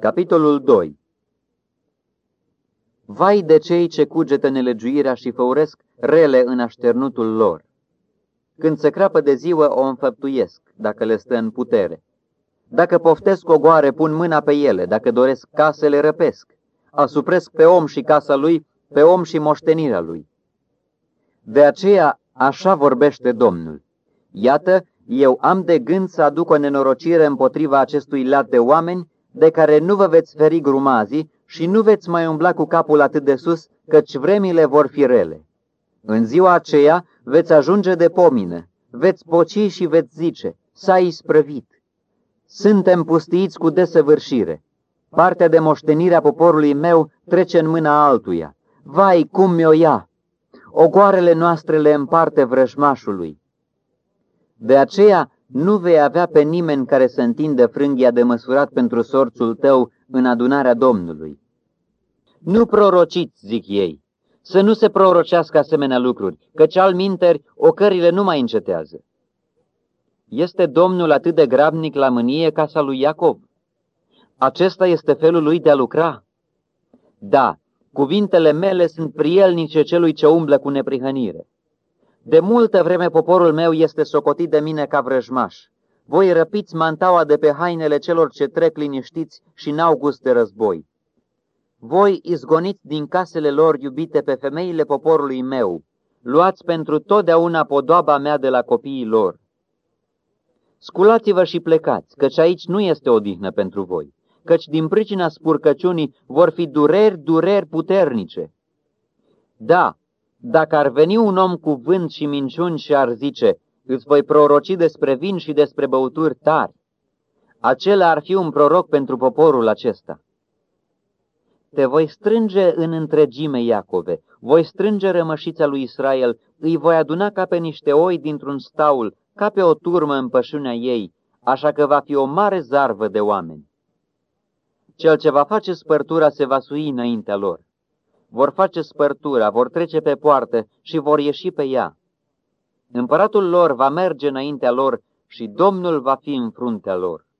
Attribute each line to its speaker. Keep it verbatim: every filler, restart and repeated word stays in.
Speaker 1: Capitolul doi. Vai de cei ce cugetă nelegiuirea și făuresc rele în așternutul lor. Când se crapă de ziua, o înfăptuiesc, dacă le stă în putere. Dacă poftesc ogoare, pun mâna pe ele, dacă doresc case, le răpesc. Asupresc pe om și casa lui, pe om și moștenirea lui. De aceea, așa vorbește Domnul. Iată, eu am de gând să aduc o nenorocire împotriva acestui lat de oameni, de care nu vă veți feri grumazii și nu veți mai umbla cu capul atât de sus, căci vremile vor fi rele. În ziua aceea veți ajunge de pomină, veți poci și veți zice, s-a isprăvit. Suntem pustiiți cu desăvârșire. Partea de moștenire a poporului meu trece în mâna altuia. Vai, cum mi-o ia! Ogoarele noastre le împarte vrăjmașului. De aceea nu vei avea pe nimeni care să întindă frânghia de măsurat pentru sorțul tău în adunarea Domnului. Nu prorociți, zic ei, să nu se prorocească asemenea lucruri, căci alminteri ocările nu mai încetează. Este Domnul atât de grabnic la mânie casa lui Iacov? Acesta este felul lui de a lucra? Da, cuvintele mele sunt prielnice celui ce umblă cu neprihănire. De multă vreme poporul meu este socotit de mine ca vrăjmaș. Voi răpiți mantaua de pe hainele celor ce trec liniștiți și n-au gust de război. Voi izgoniți din casele lor iubite pe femeile poporului meu. Luați pentru totdeauna podoaba mea de la copiii lor. Sculați-vă și plecați, căci aici nu este odihnă pentru voi, căci din pricina spurcăciunii vor fi dureri, dureri puternice. Da, dacă ar veni un om cu vânt și minciuni și ar zice, îți voi proroci despre vin și despre băuturi tari, acela ar fi un proroc pentru poporul acesta. Te voi strânge în întregime, Iacove, voi strânge rămășița lui Israel, îi voi aduna ca pe niște oi dintr-un staul, ca pe o turmă în pășunea ei, așa că va fi o mare zarvă de oameni. Cel ce va face spărtura se va sui înaintea lor. Vor face spărtura, vor trece pe poartă și vor ieși pe ea. Împăratul lor va merge înaintea lor și Domnul va fi în fruntea lor.